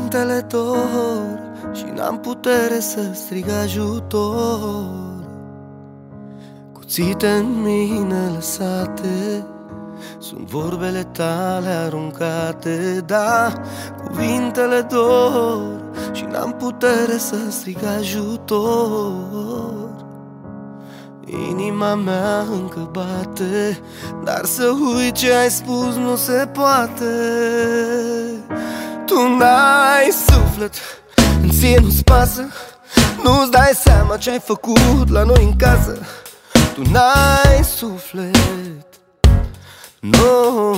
Cuvintele dor și n-am putere să strig ajutor. Cuțite în mine lăsate, sunt vorbele tale aruncate. Da, cuvintele dor și n-am putere să strig ajutor. Inima mea încă bate, dar să uit ce ai spus nu se poate. Tu n-ai suflet, în ție nu-ți pasă, nu-ți dai seama ce ai făcut la noi în casă. Tu n-ai suflet, no.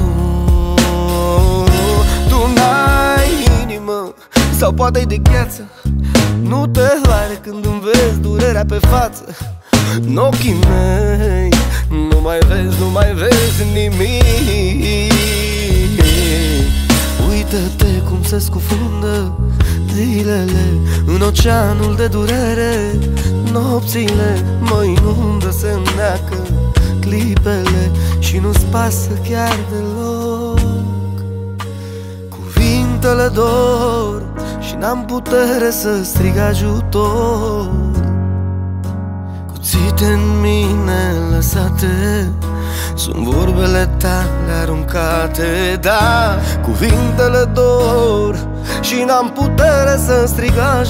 Tu n-ai inimă, sau poate-i de gheață. Nu te doare când îmi vezi durerea pe față. În ochii mei nu mai vezi nimic. Uită-te cum se scufundă zilele în oceanul de durere. Nopțile mă inundă, se înneacă clipele și nu-ți pasă chiar deloc. Cuvintele dor și n-am putere să strig ajutor. Cuțite în mine lăsate, sunt vorbele tale aruncate. Da, cuvintele dor și n-am putere să strig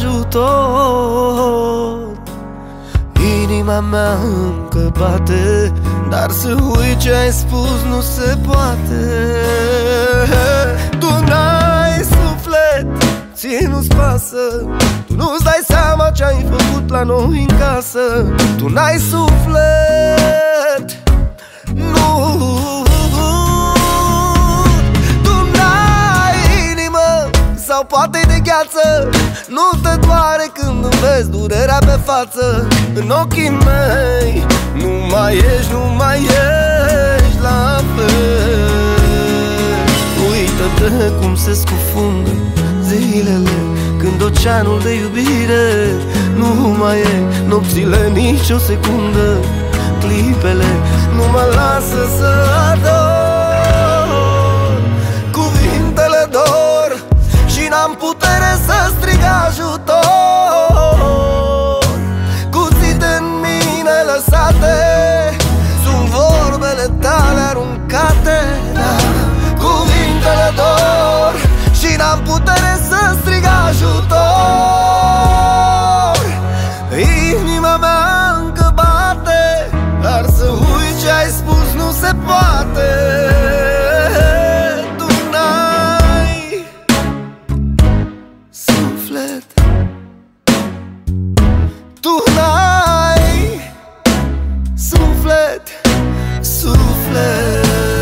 ajutor. Inima mea încă bate, dar să uit ce ai spus nu se poate. Tu n-ai suflet, ție nu-ți pasă, tu nu-ți dai seama ce ai făcut la noi în casă. Tu n-ai suflet, nu. Tu n-ai inimă, sau poate de gheață. Nu te doare când îmi vezi durerea pe față. În ochii mei nu mai ești la fel. Uită-te cum se scufundă zilele când oceanul de iubire nu mai e. Nopțile nici o secundă, clipele nu mă lasă să ador. Cuvintele dor și n-am putere să strig ajutor. Cuțite în mine lăsate, sunt vorbele tale aruncate. Da, cuvintele dor și n-am putere să strig ajutor. Inima mea încă bate, dar să uit ce ai spus nu se poate. Tu n-ai suflet, tu n-ai suflet, suflet.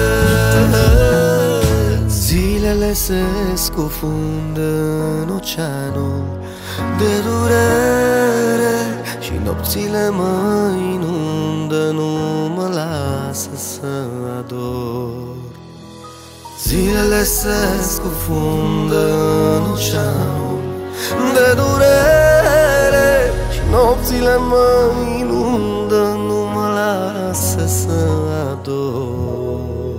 Zilele se scufundă în oceanul de durere și nopțile mă inundă, nu mă lasă să ador. Zilele se scufundă în oceanul de durere și nopțile mă inundă, nu mă lasă să ador.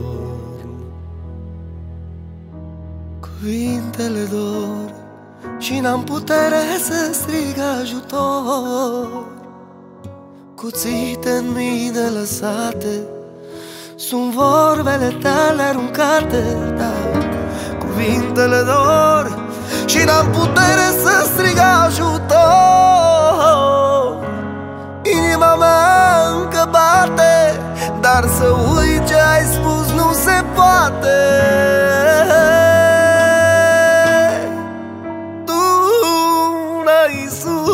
Cuvintele dor și n-am putere să strig ajutor. Cuțite în mine lăsate, sunt vorbele tale aruncate. Da, cuvintele dor și n-am putere să strig ajutor. Inima mea încă bate, dar să uit ce ai spus nu se poate. Tu n-ai